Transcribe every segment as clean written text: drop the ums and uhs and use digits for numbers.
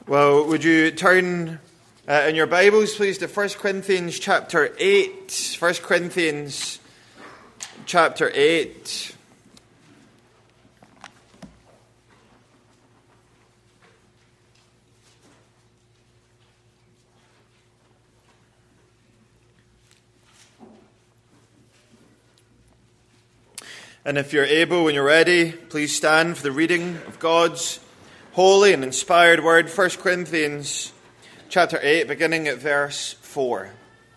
Well, would you turn in your Bibles, please, to 1 Corinthians chapter 8. 1 Corinthians chapter 8. And if you're able, when you're ready, please stand for the reading of God's holy and inspired word, 1 Corinthians chapter 8, beginning at verse 4.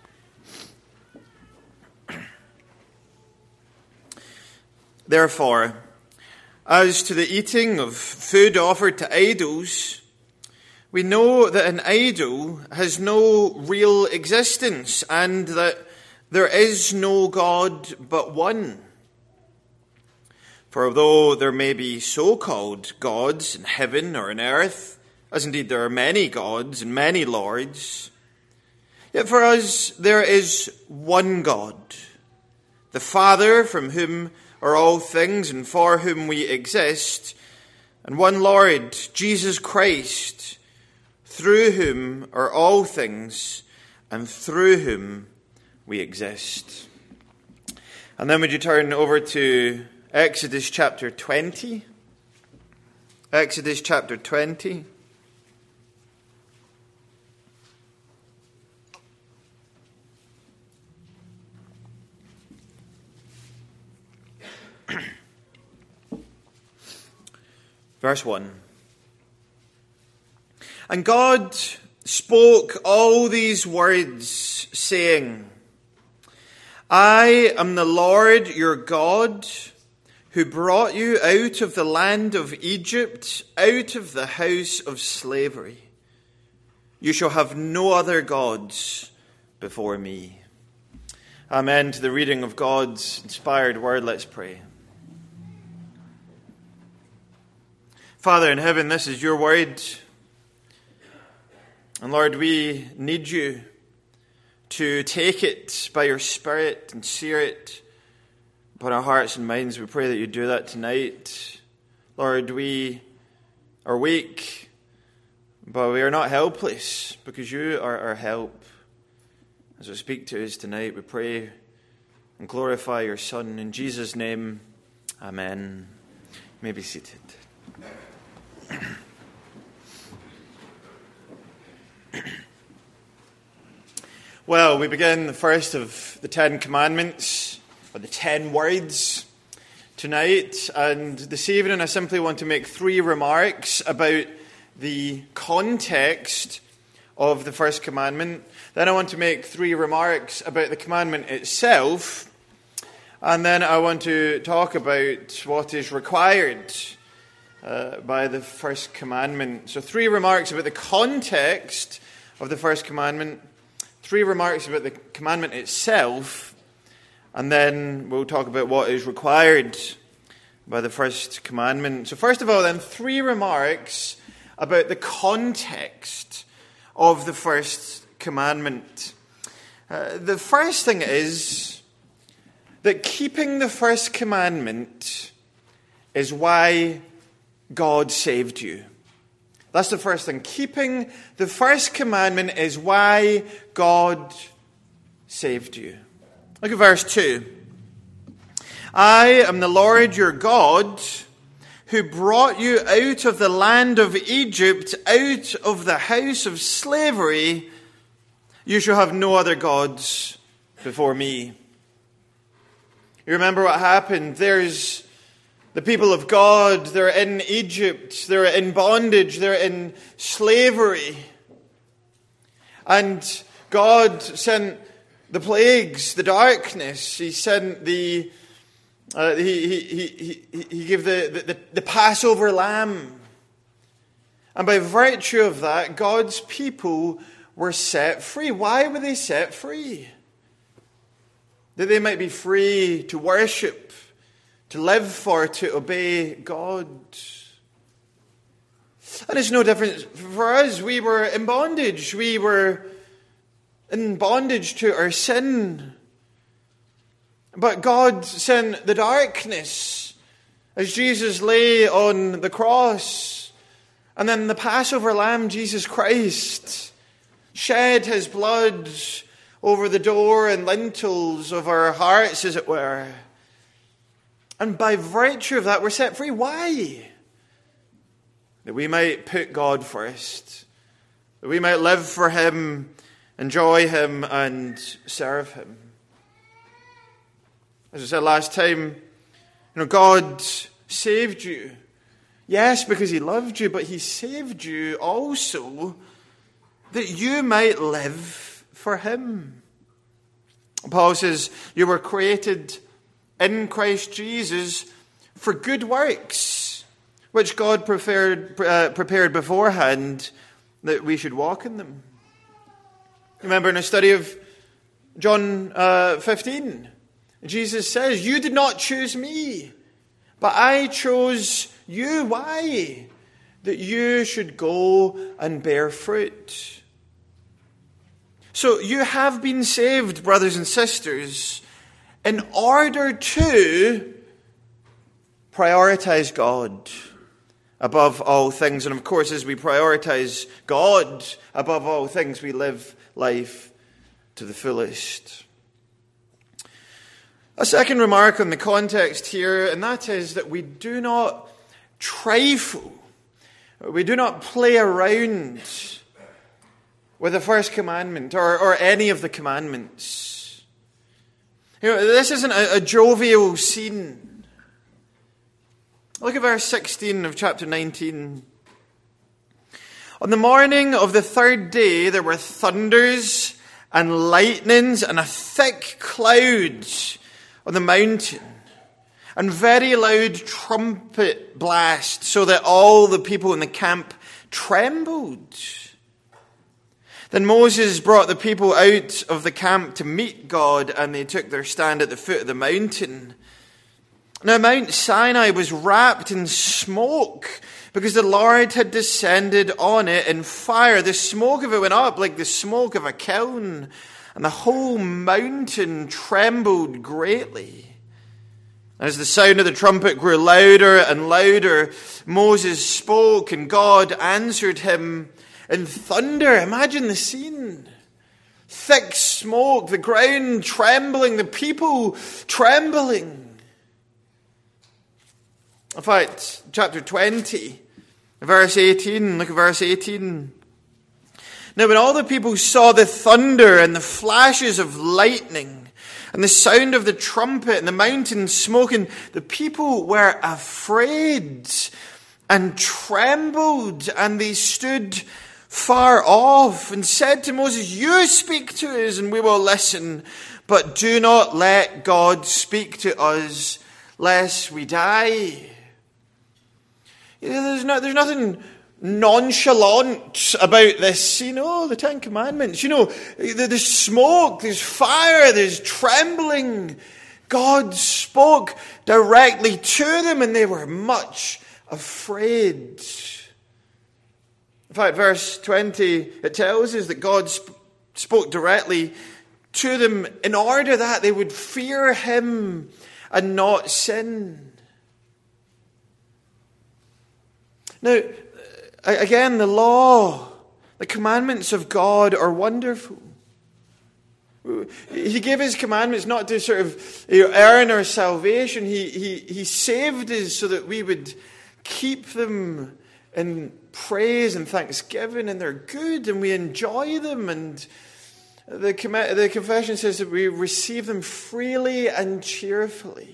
Therefore, as to the eating of food offered to idols, we know that an idol has no real existence and that there is no God but one. For although there may be so-called gods in heaven or in earth, as indeed there are many gods and many lords, yet for us there is one God, the Father, from whom are all things and for whom we exist, and one Lord, Jesus Christ, through whom are all things and through whom we exist. And then would you turn over to Exodus chapter 20. Exodus chapter 20. Verse 1. And God spoke all these words, saying, I am the Lord your God, who brought you out of the land of Egypt, out of the house of slavery. You shall have no other gods before me. Amen to the reading of God's inspired word. Let's pray. Father in heaven, this is your word. And Lord, we need you to take it by your Spirit and sear it upon our hearts and minds. We pray that you do that tonight. Lord, we are weak, but we are not helpless, because you are our help. As we speak to us tonight, we pray and glorify your Son. In Jesus' name, amen. You may be seated. Well, we begin the first of the 10 Commandments, or the 10 words, tonight. And this evening I simply want to make 3 remarks about the context of the first commandment. Then I want to make 3 remarks about the commandment itself. And then I want to talk about what is required by the first commandment. So 3 remarks about the context of the first commandment, 3 remarks about the commandment itself, and then we'll talk about what is required by the first commandment. So first of all, then, 3 remarks about the context of the first commandment. The first thing is that keeping the first commandment is why God saved you. That's the first thing. Keeping the first commandment is why God saved you. Look at verse 2. I am the Lord your God, who brought you out of the land of Egypt, out of the house of slavery. You shall have no other gods before me. You remember what happened? There's the people of God, they're in Egypt, they're in bondage, they're in slavery. And God sent the plagues, the darkness. He sent the he gave the Passover lamb. And by virtue of that, God's people were set free. Why were they set free? That they might be free to worship, to live for, to obey God. And it's no different for us. We were in bondage. We were in bondage to our sin. But God sent the darkness as Jesus lay on the cross. And then the Passover lamb, Jesus Christ, shed his blood over the door and lintels of our hearts, as it were. And by virtue of that, we're set free. Why? That we might put God first. That we might live for him, enjoy him, and serve him. As I said last time, God saved you. Yes, because he loved you, but he saved you also that you might live for him. Paul says, you were created in Christ Jesus for good works, which God prepared beforehand that we should walk in them. Remember in a study of John 15, Jesus says, you did not choose me, but I chose you. Why? That you should go and bear fruit. So you have been saved, brothers and sisters, in order to prioritize God above all things. And of course, as we prioritize God above all things, we live life to the fullest. A second remark on the context here, and that is that we do not trifle. We do not play around with the first commandment or any of the commandments. This isn't a jovial scene. Look at verse 16 of chapter 19. On the morning of the third day, there were thunders and lightnings and a thick cloud on the mountain, and very loud trumpet blast, so that all the people in the camp trembled. Then Moses brought the people out of the camp to meet God, and they took their stand at the foot of the mountain. Now Mount Sinai was wrapped in smoke, because the Lord had descended on it in fire. The smoke of it went up like the smoke of a kiln, and the whole mountain trembled greatly. As the sound of the trumpet grew louder and louder, Moses spoke, and God answered him in thunder. Imagine the scene. Thick smoke, the ground trembling, the people trembling. In fact, chapter 20, verse 18, look at verse 18. Now when all the people saw the thunder and the flashes of lightning and the sound of the trumpet and the mountain smoking, the people were afraid and trembled, and they stood far off and said to Moses, you speak to us and we will listen, but do not let God speak to us lest we die. There's nothing nonchalant about this, the Ten Commandments. There's smoke, there's fire, there's trembling. God spoke directly to them, and they were much afraid. In fact, verse 20, it tells us that God spoke directly to them in order that they would fear him and not sin. Now, again, the law, the commandments of God are wonderful. He gave his commandments not to sort of earn our salvation. He saved us so that we would keep them in praise and thanksgiving, and they're good, and we enjoy them. And the confession says that we receive them freely and cheerfully.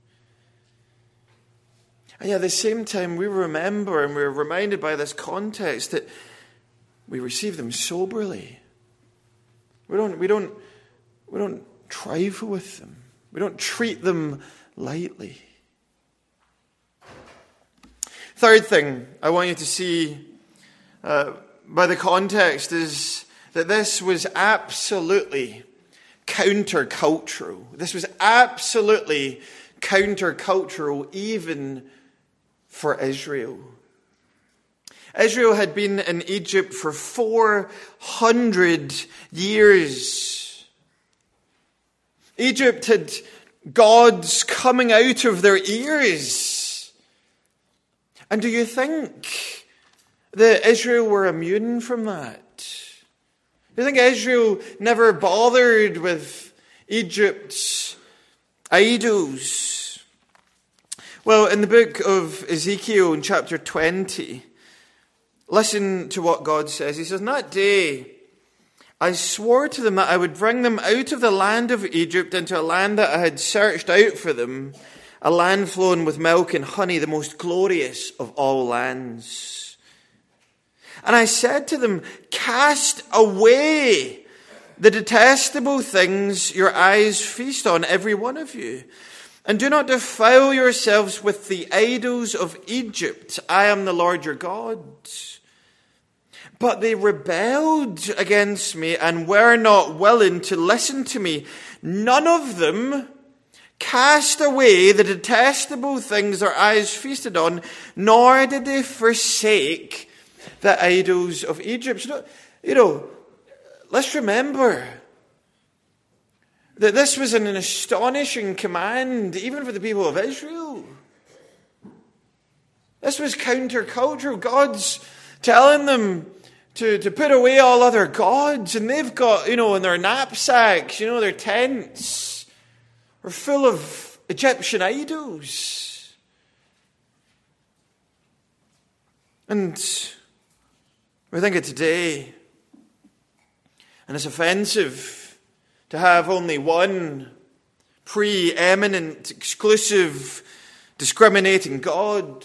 And yet at the same time, we remember and we're reminded by this context that we receive them soberly. We don't trifle with them. We don't treat them lightly. Third thing I want you to see by the context is that this was absolutely countercultural. This was absolutely countercultural even for Israel. Israel had been in Egypt for 400 years. Egypt had gods coming out of their ears. And do you think that Israel were immune from that? Do you think Israel never bothered with Egypt's idols? Well, in the book of Ezekiel in chapter 20, listen to what God says. He says, "In that day I swore to them that I would bring them out of the land of Egypt into a land that I had searched out for them, a land flowing with milk and honey, the most glorious of all lands. And I said to them, cast away the detestable things your eyes feast on, every one of you. And do not defile yourselves with the idols of Egypt. I am the Lord your God. But they rebelled against me and were not willing to listen to me. None of them cast away the detestable things their eyes feasted on, nor did they forsake the idols of Egypt." Let's remember that this was an astonishing command, even for the people of Israel. This was countercultural. God's telling them to put away all other gods, and they've got, in their knapsacks, their tents are full of Egyptian idols. And we think of today, and it's offensive to have only one preeminent, exclusive, discriminating God.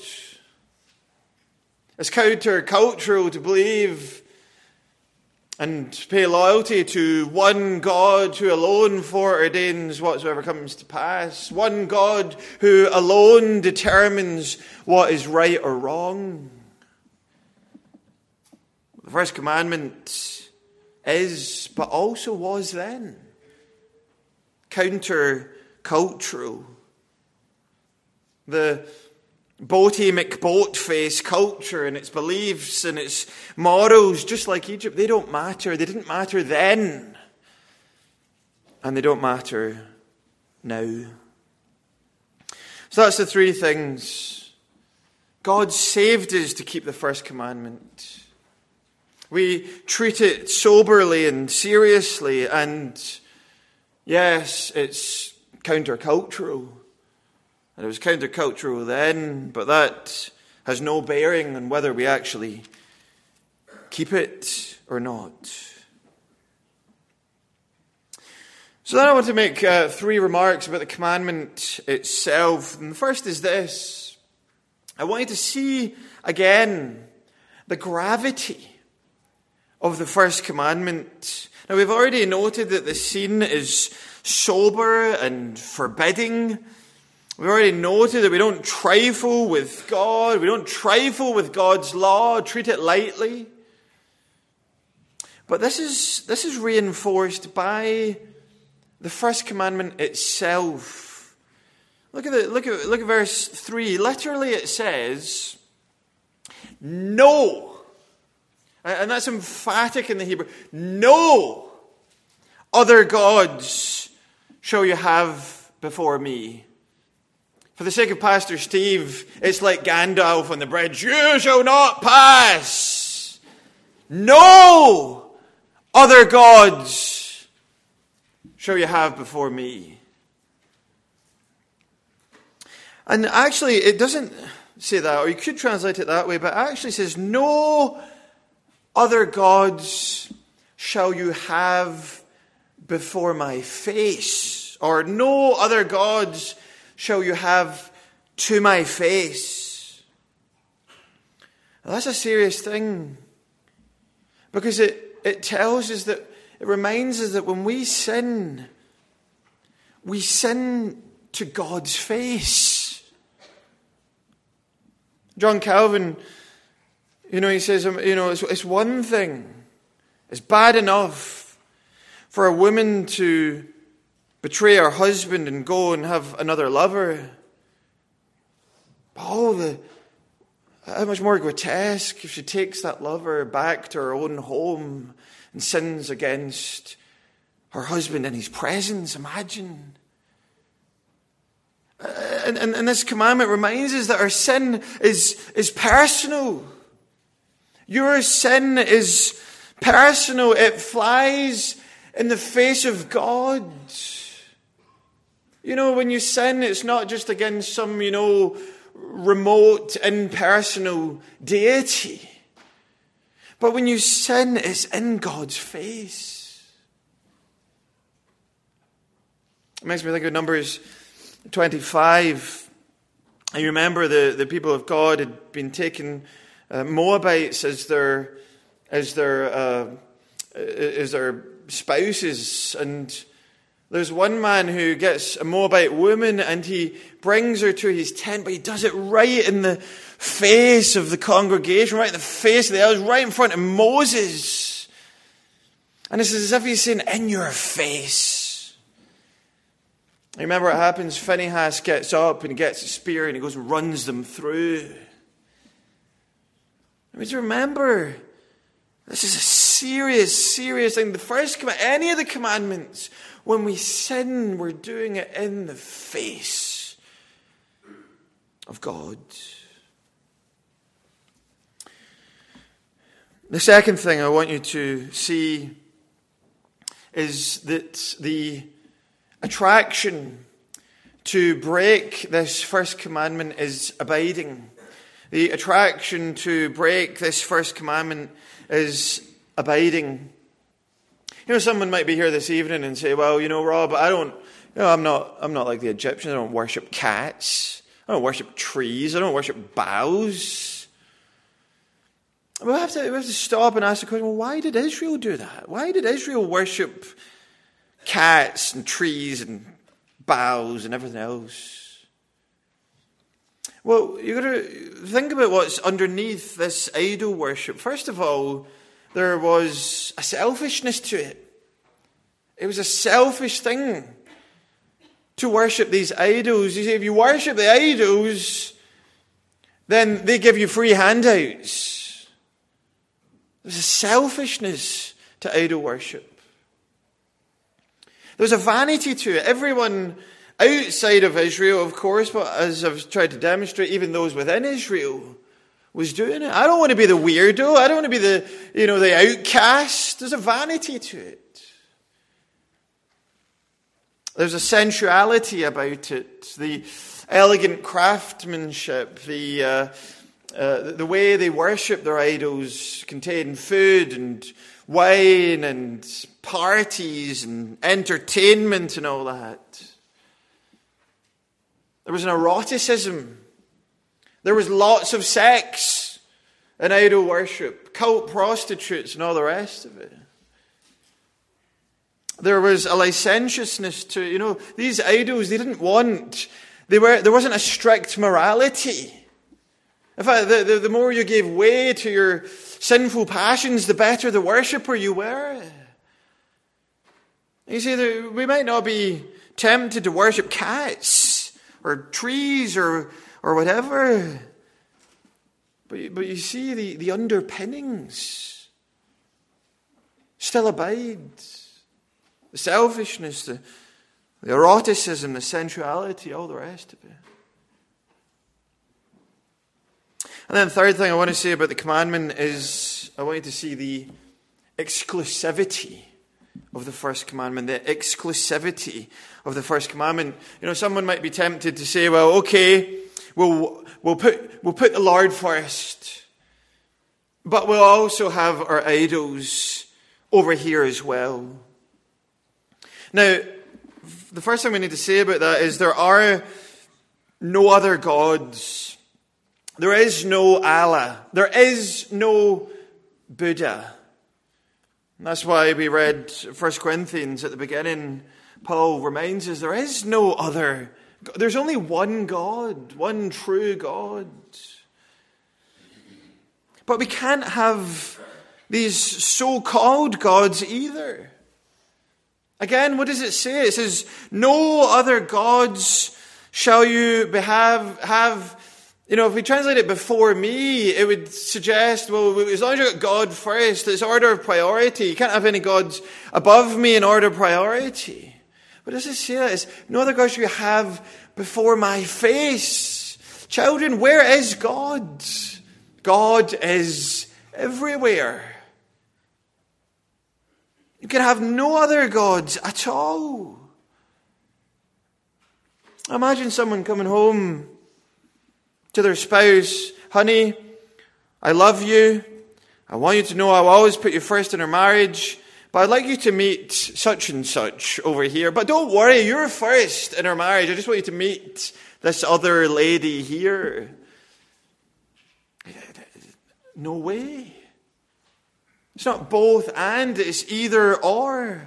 It's countercultural to believe and pay loyalty to one God who alone foreordains whatsoever comes to pass. One God who alone determines what is right or wrong. The first commandment is, but also was then, countercultural. The Boaty McBoatface culture and its beliefs and its morals, just like Egypt, they don't matter. They didn't matter then. And they don't matter now. So that's the three things. God saved us to keep the first commandment. We treat it soberly and seriously, and yes, it's countercultural. And it was countercultural then, but that has no bearing on whether we actually keep it or not. So then I want to make three remarks about the commandment itself. And the first is this. I want you to see again the gravity of the first commandment. Now, we've already noted that the scene is sober and forbidding. We've already noted that we don't trifle with God. We don't trifle with God's law, treat it lightly. But this is reinforced by the first commandment itself. Look at verse 3. Literally it says, "No." And that's emphatic in the Hebrew. "No other gods shall you have before me." For the sake of Pastor Steve, it's like Gandalf on the bridge. "You shall not pass. No other gods shall you have before me." And actually, it doesn't say that, or you could translate it that way, but it actually says, "No other gods shall you have before my face," or "No other gods shall you have to my face." Now, that's a serious thing, because it tells us that, it reminds us that when we sin to God's face. John Calvin, he says, it's one thing, it's bad enough for a woman to betray her husband and go and have another lover. But how much more grotesque if she takes that lover back to her own home and sins against her husband in his presence. Imagine. And this commandment reminds us that our sin is personal. Your sin is personal. It flies in the face of God. When you sin, it's not just against some, remote, impersonal deity. But when you sin, it's in God's face. It makes me think of Numbers 25. You remember the people of God had been taken Moabites as their spouses, and there's one man who gets a Moabite woman and he brings her to his tent, but he does it right in the face of the congregation, right in the face of the elders, right in front of Moses. And it's as if he's saying, in your face. You remember what happens? Phinehas gets up and he gets a spear and he goes and runs them through. I mean, remember, this is a serious, serious thing. The first commandment, any of the commandments, when we sin, we're doing it in the face of God. The second thing I want you to see is that the attraction to break this first commandment is abiding. The attraction to break this first commandment is abiding. Someone might be here this evening and say, well, Rob, I'm not like the Egyptians. I don't worship cats. I don't worship trees. I don't worship boughs. We have to stop and ask the question, well, why did Israel do that? Why did Israel worship cats and trees and boughs and everything else? Well, you've got to think about what's underneath this idol worship. First of all, there was a selfishness to it. It was a selfish thing to worship these idols. You see, if you worship the idols, then they give you free handouts. There's a selfishness to idol worship. There's a vanity to it. Everyone outside of Israel, of course, but as I've tried to demonstrate, even those within Israel was doing it. I don't want to be the weirdo. I don't want to be the outcast. There's a vanity to it. There's a sensuality about it. The elegant craftsmanship, the way they worship their idols contain food and wine and parties and entertainment and all that. There was an eroticism. There was lots of sex in idol worship, cult prostitutes and all the rest of it. There was a licentiousness to, these idols, there wasn't a strict morality. In fact, the more you gave way to your sinful passions, the better the worshipper you were. You see, we might not be tempted to worship cats or trees or whatever. But you see, the underpinnings still abide. The selfishness, the eroticism, the sensuality, all the rest of it. And then the third thing I want to say about the commandment is I want you to see the exclusivity of the first commandment. The exclusivity of the first commandment. Someone might be tempted to say, well, okay, we'll put the Lord first, but we'll also have our idols over here as well. Now, the first thing we need to say about that is there are no other gods. There is no Allah. There is no Buddha. And that's why we read 1 Corinthians at the beginning. Paul reminds us there is no other. There's only one God, one true God. But we can't have these so-called gods either. Again, what does it say? It says, no other gods shall you have. If we translate it before me, it would suggest, well, as long as you've got God first, it's order of priority. You can't have any gods above me in order of priority. But as it says, no other gods shall you have before my face. Children, where is God? God is everywhere. You can have no other gods at all. Imagine someone coming home to their spouse, honey, I love you. I want you to know I will always put you first in our marriage, but I'd like you to meet such and such over here. But don't worry, you're first in our marriage. I just want you to meet this other lady here. No way. It's not both and, it's either or.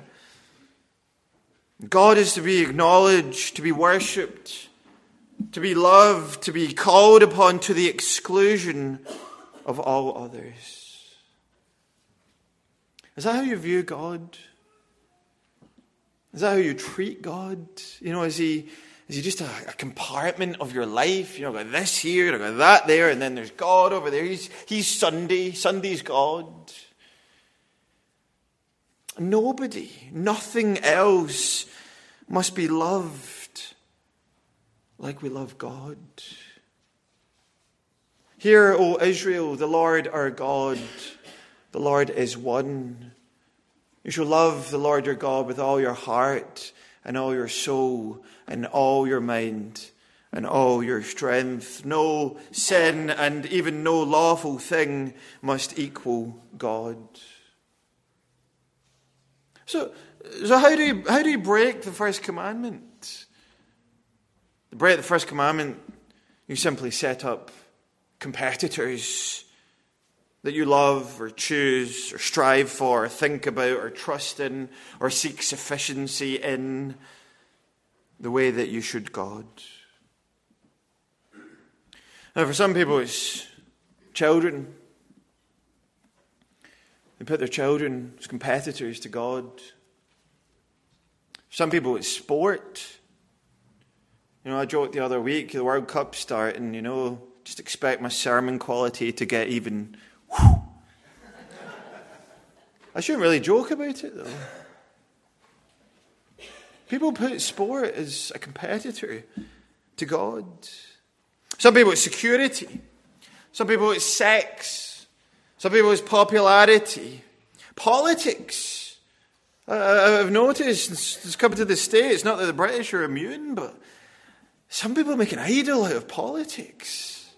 God is to be acknowledged, to be worshipped, to be loved, to be called upon to the exclusion of all others. Is that how you view God? Is that how you treat God? Is he just a compartment of your life? Got this here, got that there, and then there's God over there. He's Sunday. Sunday's God. Nobody, nothing else must be loved like we love God. Hear, O Israel, the Lord our God, the Lord is one. You shall love the Lord your God with all your heart and all your soul and all your mind and all your strength. No sin and even no lawful thing must equal God. So how do you break the first commandment? To break the first commandment, you simply set up competitors that you love or choose or strive for or think about or trust in or seek sufficiency in the way that you should God. Now, for some people, it's children. They put their children as competitors to God. For some people, it's sport. I joked the other week, the World Cup's starting, just expect my sermon quality to get even. I shouldn't really joke about it, though. People put sport as a competitor to God. Some people, it's security. Some people, it's sex. Some people, it's popularity. Politics. I've noticed, it's coming to the States, not that the British are immune, but some people make an idol out of politics.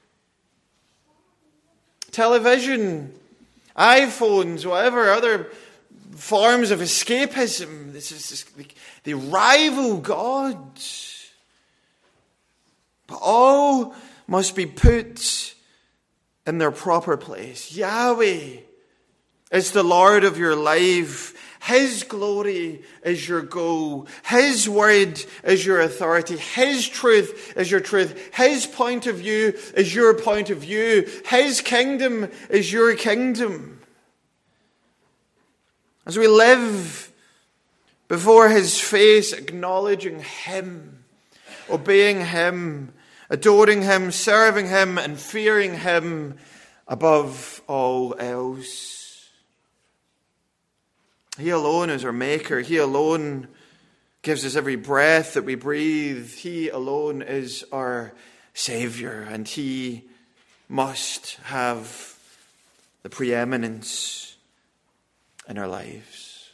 Television, iPhones, whatever other forms of escapism. They rival God. But all must be put in their proper place. Yahweh is the Lord of your life. His glory is your goal. His word is your authority. His truth is your truth. His point of view is your point of view. His kingdom is your kingdom. As we live before His face, acknowledging Him, obeying Him, adoring Him, serving Him, and fearing Him above all else. He alone is our Maker. He alone gives us every breath that we breathe. He alone is our Savior, and He must have the preeminence in our lives.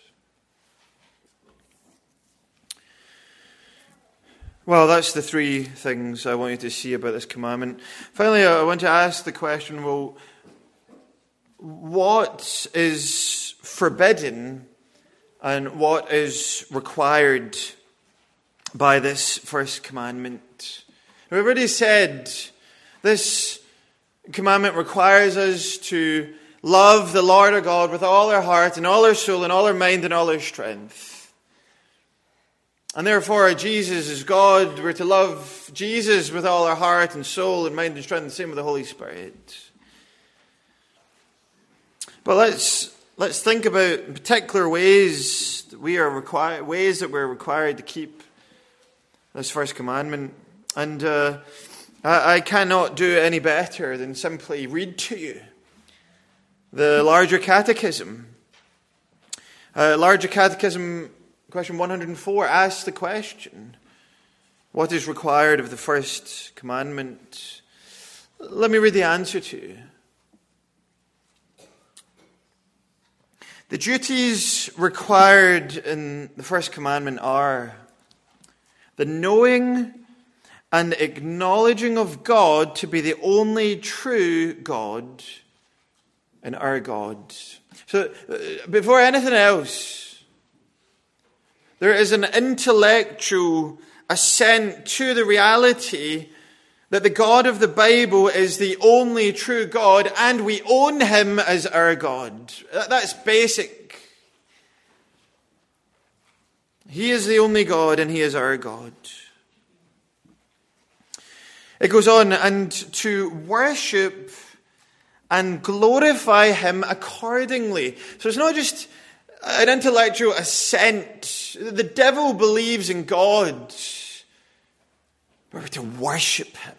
Well, that's the three things I want you to see about this commandment. Finally, I want to ask the question, well, what is forbidden and what is required by this first commandment? We've already said this commandment requires us to love the Lord our God with all our heart and all our soul and all our mind and all our strength. And therefore, Jesus is God. We're to love Jesus with all our heart and soul and mind and strength, and the same with the Holy Spirit. But let's think about particular ways that we're required to keep this first commandment. And I cannot do any better than simply read to you the Larger Catechism. Larger Catechism, question 104, asks the question, what is required of the first commandment? Let me read the answer to you. The duties required in the first commandment are the knowing and acknowledging of God to be the only true God and our God. So, before anything else, there is an intellectual assent to the reality that the God of the Bible is the only true God and we own him as our God. That's basic. He is the only God and he is our God. It goes on, and to worship and glorify him accordingly. So it's not just an intellectual assent. The devil believes in God. But we're to worship him.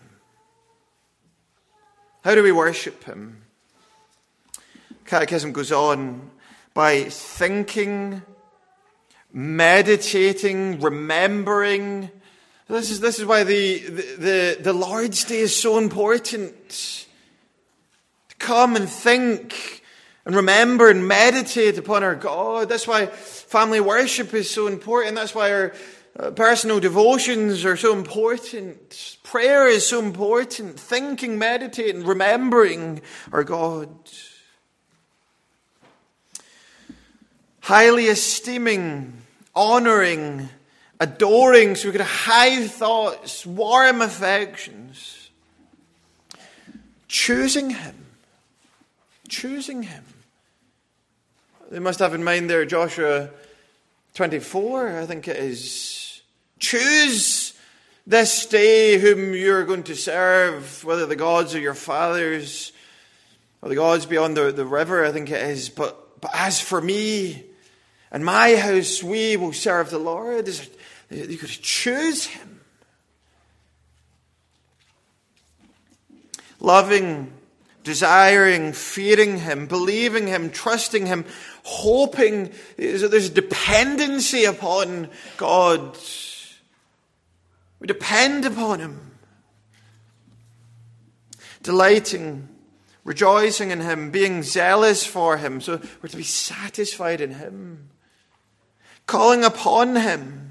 How do we worship him? Catechism goes on by thinking, meditating, remembering. This is why the Lord's Day is so important. To come and think and remember and meditate upon our God. That's why family worship is so important. That's why our personal devotions are so important. Prayer is so important. Thinking, meditating, remembering our God. Highly esteeming, honouring, adoring, so we could have high thoughts, warm affections. Choosing him. Choosing him. They must have in mind there Joshua 24, I think it is. Choose this day whom you're going to serve, whether the gods of your fathers or the gods beyond the river, I think it is. But as for me and my house, we will serve the Lord. You could choose him. Loving, desiring, fearing him, believing him, trusting him, hoping. There's dependency upon God. We depend upon him. Delighting, rejoicing in him, being zealous for him. So we're to be satisfied in him. Calling upon him.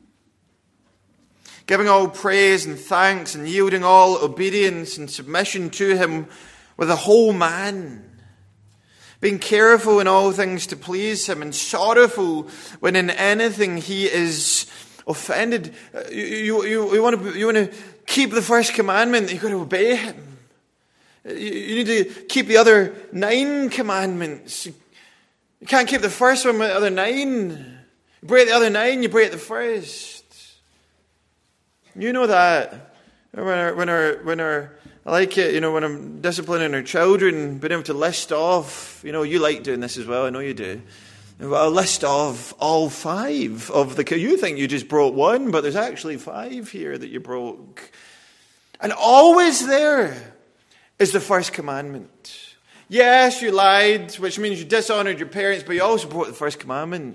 Giving all praise and thanks and yielding all obedience and submission to him with a whole man. Being careful in all things to please him and sorrowful when in anything he is offended. You want to keep the first commandment, you've got to obey him. You need to keep the other 9 commandments. You can't keep the first one with the other 9. You break the other 9, you break the first. You know that. When I like it, when I'm disciplining our children, being able to list off, you like doing this as well, I know you do. A list of all 5 of the... You think you just broke 1, but there's actually 5 here that you broke. And always there is the first commandment. Yes, you lied, which means you dishonored your parents, but you also broke the first commandment.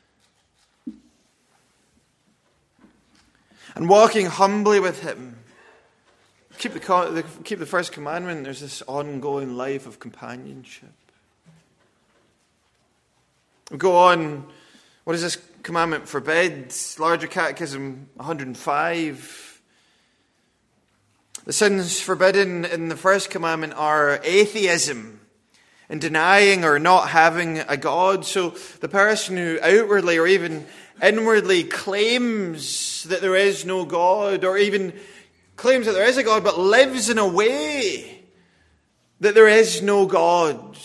And walking humbly with him. Keep the first commandment. There's this ongoing life of companionship. We go on. What does this commandment forbid? Larger Catechism 105. The sins forbidden in the first commandment are atheism, and denying or not having a God. So the person who outwardly or even inwardly claims that there is no God, or even claims that there is a God, but lives in a way that there is no God,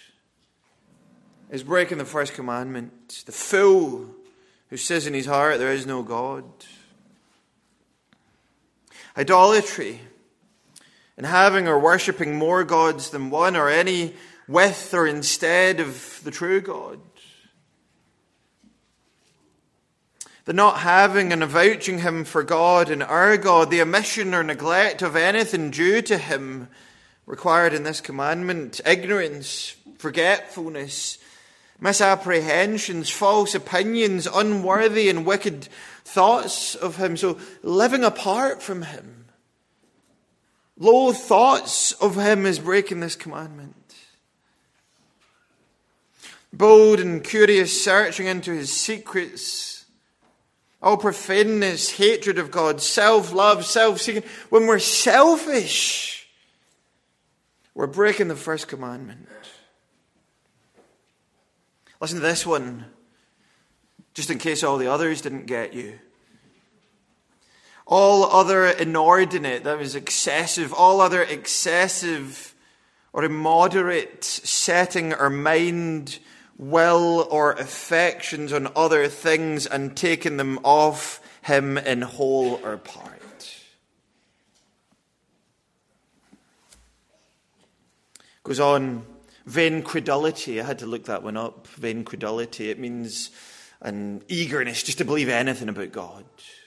is breaking the first commandment. The fool who says in his heart there is no God. Idolatry, and having or worshipping more gods than one, or any with or instead of the true God. The not having and avouching him for God and our God, the omission or neglect of anything due to him required in this commandment, ignorance, forgetfulness, misapprehensions, false opinions, unworthy and wicked thoughts of him. So living apart from him, low thoughts of him is breaking this commandment. bold and curious searching into his secrets, all profaneness, hatred of God, self-love, self-seeking. When we're selfish, we're breaking the first commandment. Listen to this one, just in case all the others didn't get you. All other inordinate, that was excessive, all other excessive or immoderate setting our mind, will, or affections on other things and taking them off him in whole or part. Goes on, vain credulity. I had to look that one up. Vain credulity. It means an eagerness just to believe anything about God.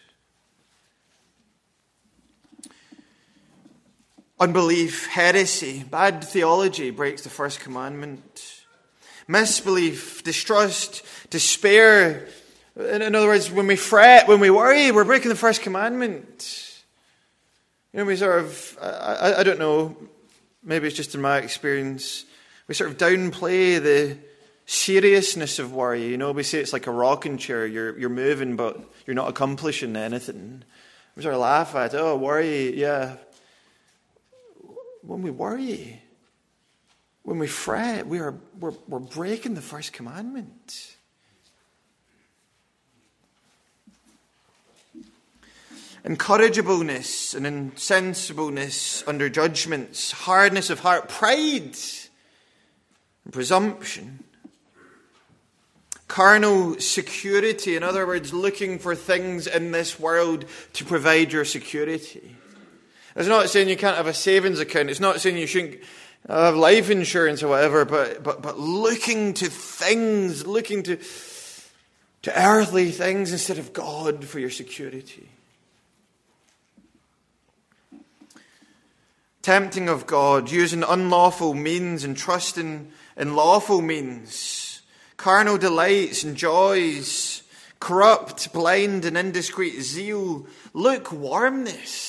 Unbelief, heresy, bad theology breaks the first commandment. Misbelief, distrust, despair. In other words, when we fret, when we worry, we're breaking the first commandment. We sort of, I don't know, maybe it's just in my experience, we sort of downplay the seriousness of worry. We say it's like a rocking chair. You're moving, but you're not accomplishing anything. We sort of laugh at, worry, yeah. When we worry, when we fret, we're breaking the first commandment. Incorrigibleness and insensibleness under judgments, hardness of heart, pride and presumption. Carnal security, in other words, looking for things in this world to provide your security. It's not saying you can't have a savings account. It's not saying you shouldn't have life insurance or whatever, but looking to things, looking to earthly things instead of God for your security. Tempting of God, using unlawful means and trusting in lawful means. Carnal delights and joys, corrupt, blind and indiscreet zeal, lukewarmness.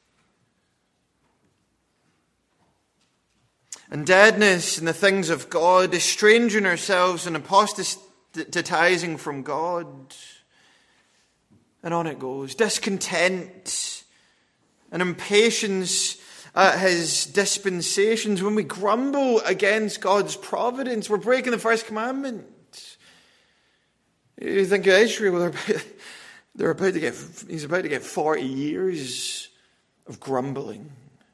And deadness in the things of God, estranging ourselves and apostatizing from God. And on it goes. Discontent and impatience at his dispensations. When we grumble against God's providence, we're breaking the first commandment. You think of Israel, he's about to get 40 years of grumbling.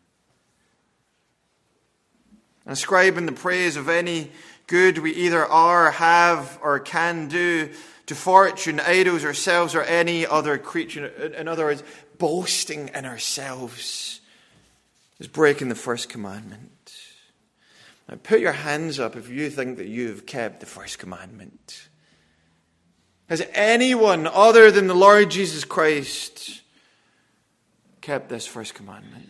Ascribing the praise of any good we either are, have, or can do to fortune, idols, ourselves, or any other creature. In other words, boasting in ourselves is breaking the first commandment. Now put your hands up if you think that you've kept the first commandment. Has anyone other than the Lord Jesus Christ kept this first commandment?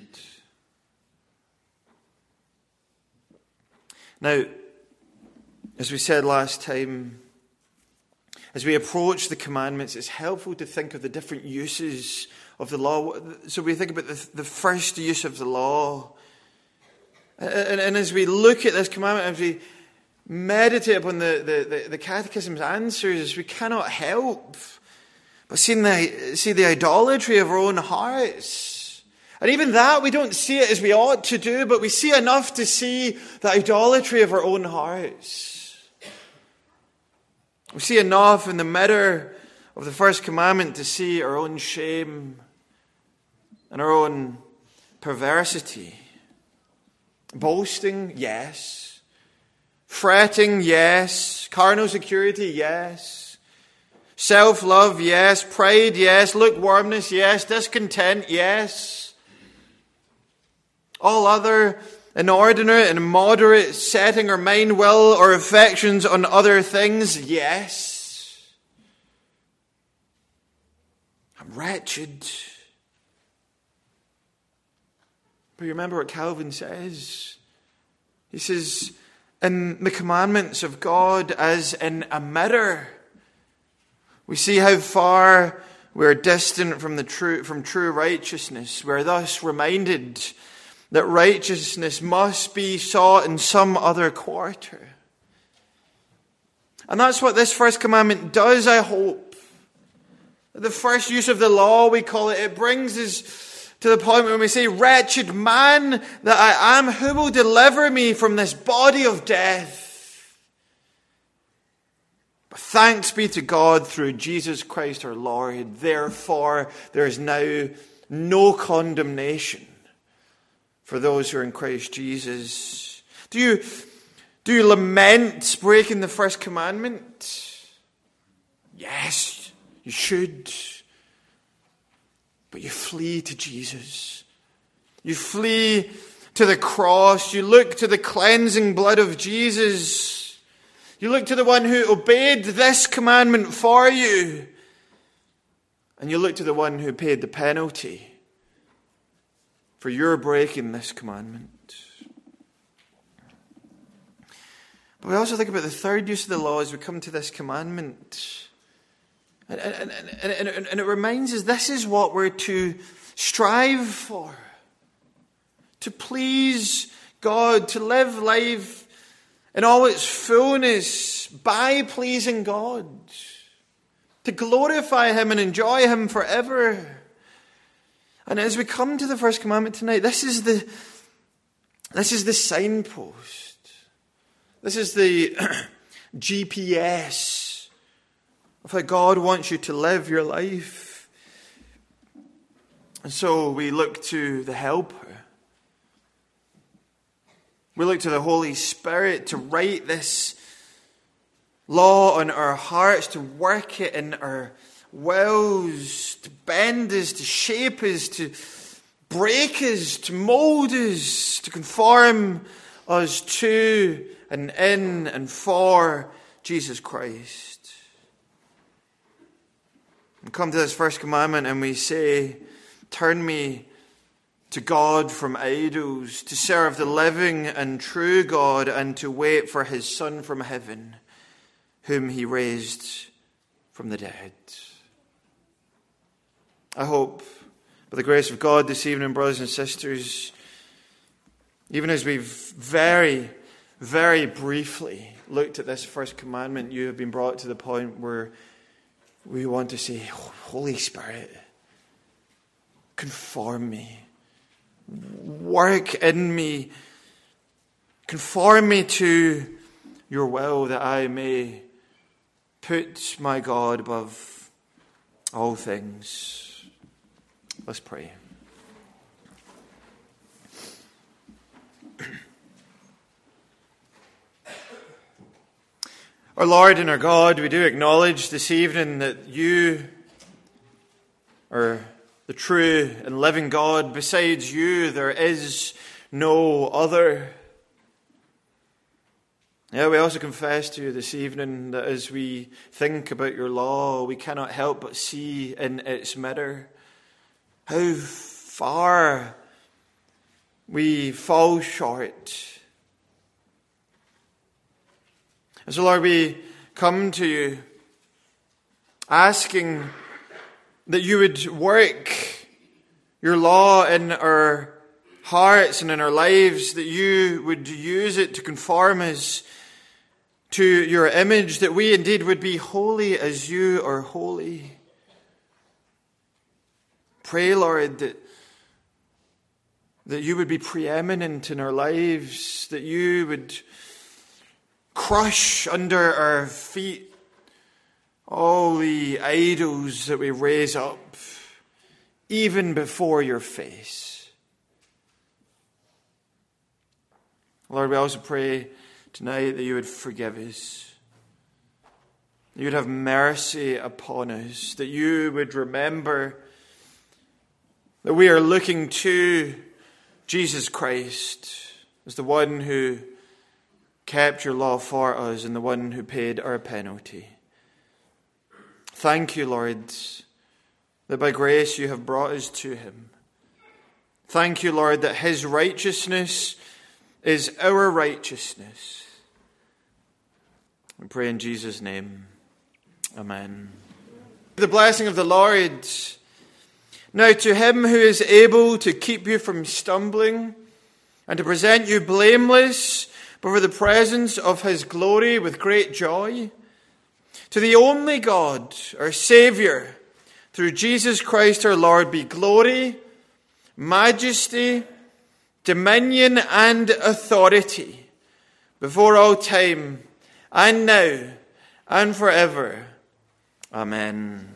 Now, as we said last time, as we approach the commandments, it's helpful to think of the different uses of the law. So we think about the first use of the law. And as we look at this commandment, as we meditate upon the Catechism's answers, we cannot help but see the idolatry of our own hearts. And even that, we don't see it as we ought to do, but we see enough to see the idolatry of our own hearts. We see enough in the mirror of the first commandment to see our own shame and our own perversity. Boasting, yes. Fretting, yes. Carnal security, yes. Self-love, yes. Pride, yes. Lukewarmness, yes. Discontent, yes. All other inordinate and immoderate setting our mind, will, or affections on other things, yes. I'm wretched. But you remember what Calvin says? He says, in the commandments of God as in a mirror, we see how far we're distant from true righteousness. We're thus reminded that righteousness must be sought in some other quarter. And that's what this first commandment does, I hope. The first use of the law, we call it, it brings us to the point when we say, wretched man that I am, who will deliver me from this body of death? But thanks be to God through Jesus Christ our Lord. Therefore, there is now no condemnation for those who are in Christ Jesus. Do you lament breaking the first commandment? Yes, you should. But you flee to Jesus. You flee to the cross. You look to the cleansing blood of Jesus. You look to the one who obeyed this commandment for you. And you look to the one who paid the penalty for your breaking this commandment. But we also think about the third use of the law as we come to this commandment. And it reminds us this is what we're to strive for. To please God, to live life in all its fullness by pleasing God. To glorify Him and enjoy Him forever. And as we come to the first commandment tonight, this is the signpost. This is the GPS of how God wants you to live your life. And so we look to the Helper. We look to the Holy Spirit to write this law on our hearts, to work it in our wills, to bend us, to shape us, to break us, to mold us, to conform us to and in and for Jesus Christ. We come to this first commandment and we say, turn me to God from idols, to serve the living and true God, and to wait for His Son from heaven, whom He raised from the dead. I hope, by the grace of God this evening, brothers and sisters, even as we've very, very briefly looked at this first commandment, you have been brought to the point where we want to say, Holy Spirit, conform me. Work in me. Conform me to your will that I may put my God above all things. Let's pray. Our Lord and our God, we do acknowledge this evening that you are the true and living God. Besides you, there is no other. Yeah, we also confess to you this evening that as we think about your law, we cannot help but see in its mirror how far we fall short. And so, Lord, we come to you asking that you would work your law in our hearts and in our lives, that you would use it to conform us to your image, that we indeed would be holy as you are holy. Pray, Lord, that you would be preeminent in our lives, that you would crush under our feet all the idols that we raise up, even before your face. Lord, we also pray tonight that you would forgive us. You would have mercy upon us, that you would remember that we are looking to Jesus Christ as the one who kept your law for us and the one who paid our penalty. Thank you, Lord, that by grace you have brought us to him. Thank you, Lord, that his righteousness is our righteousness. We pray in Jesus' name. Amen. The blessing of the Lord. Now to him who is able to keep you from stumbling and to present you blameless before the presence of his glory with great joy, To the only God, our Saviour, through Jesus Christ our Lord, be glory, majesty, dominion, and authority before all time, and now, and forever. Amen.